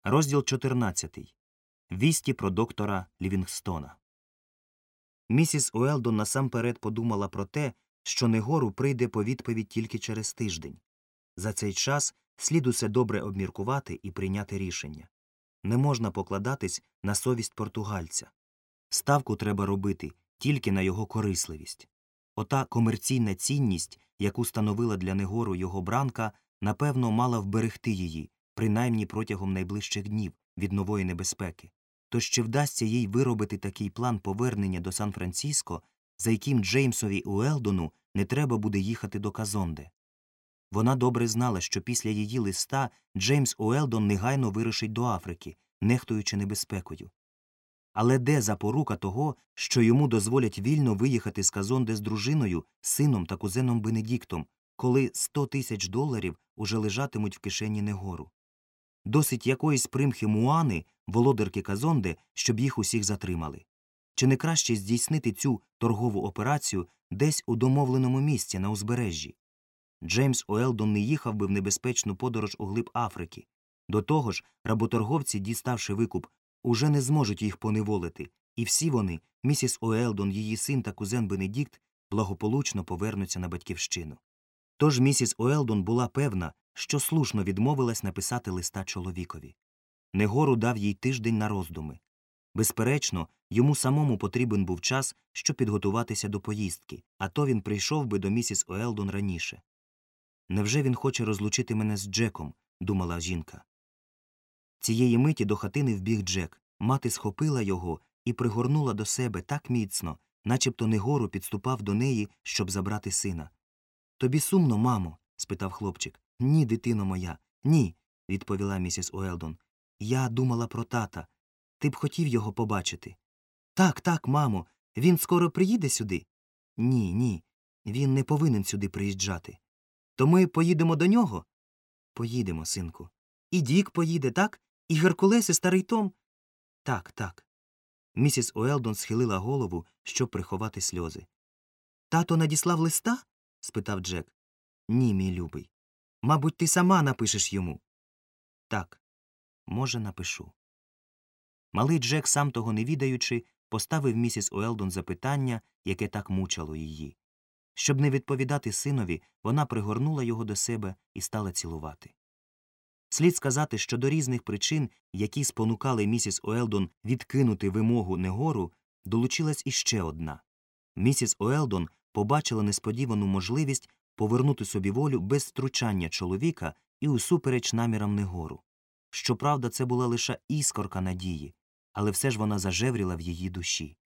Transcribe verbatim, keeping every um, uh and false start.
Розділ чотирнадцятий. Вісті про доктора Лівінгстона. Місіс Уелдон насамперед подумала про те, що Негору прийде по відповідь тільки через тиждень. За цей час слід усе добре обміркувати і прийняти рішення. Не можна покладатись на совість португальця. Ставку треба робити тільки на його корисливість. Ота комерційна цінність, яку становила для Негору його бранка, напевно, мала вберегти її, принаймні протягом найближчих днів, від нової небезпеки. Тож чи вдасться їй виробити такий план повернення до Сан-Франциско, за яким Джеймсові Уелдону не треба буде їхати до Казонде? Вона добре знала, що після її листа Джеймс Уелдон негайно вирушить до Африки, нехтуючи небезпекою. Але де запорука того, що йому дозволять вільно виїхати з Казонде з дружиною, сином та кузеном Бенедіктом, коли сто тисяч доларів уже лежатимуть в кишені Негору? Досить якоїсь примхи Муани, володарки Казонде, щоб їх усіх затримали. Чи не краще здійснити цю торгову операцію десь у домовленому місці на узбережжі? Джеймс Уелдон не їхав би в небезпечну подорож у глиб Африки. До того ж, работорговці, діставши викуп, уже не зможуть їх поневолити, і всі вони, місіс Уелдон, її син та кузен Бенедікт, благополучно повернуться на батьківщину. Тож місіс Уелдон була певна, що слушно відмовилась написати листа чоловікові. Негору дав їй тиждень на роздуми. Безперечно, йому самому потрібен був час, щоб підготуватися до поїздки, а то він прийшов би до місіс Уелдон раніше. «Невже він хоче розлучити мене з Джеком?» – думала жінка. Цієї миті до хатини вбіг Джек. Мати схопила його і пригорнула до себе так міцно, начебто Негору підступав до неї, щоб забрати сина. «Тобі сумно, мамо?» – спитав хлопчик. «Ні, дитино моя, ні», – відповіла місіс Уелдон. «Я думала про тата. Ти б хотів його побачити?» «Так, так, мамо. Він скоро приїде сюди?» «Ні, ні. Він не повинен сюди приїжджати». «То ми поїдемо до нього?» «Поїдемо, синку». «І Дік поїде, так? І Геркулес, і старий Том?» «Так, так». Місіс Уелдон схилила голову, щоб приховати сльози. «Тато надіслав листа?» – спитав Джек. «Ні, мій любий. Мабуть, ти сама напишеш йому?» «Так, може, напишу». Малий Джек, сам того не відаючи, поставив місіс Уелдон запитання, яке так мучило її. Щоб не відповідати синові, вона пригорнула його до себе і стала цілувати. Слід сказати, що до різних причин, які спонукали місіс Уелдон відкинути вимогу Негору, долучилась іще одна. Місіс Уелдон побачила несподівану можливість повернути собі волю без втручання чоловіка і усупереч намірам Негору. Щоправда, це була лише іскорка надії, але все ж вона зажевріла в її душі.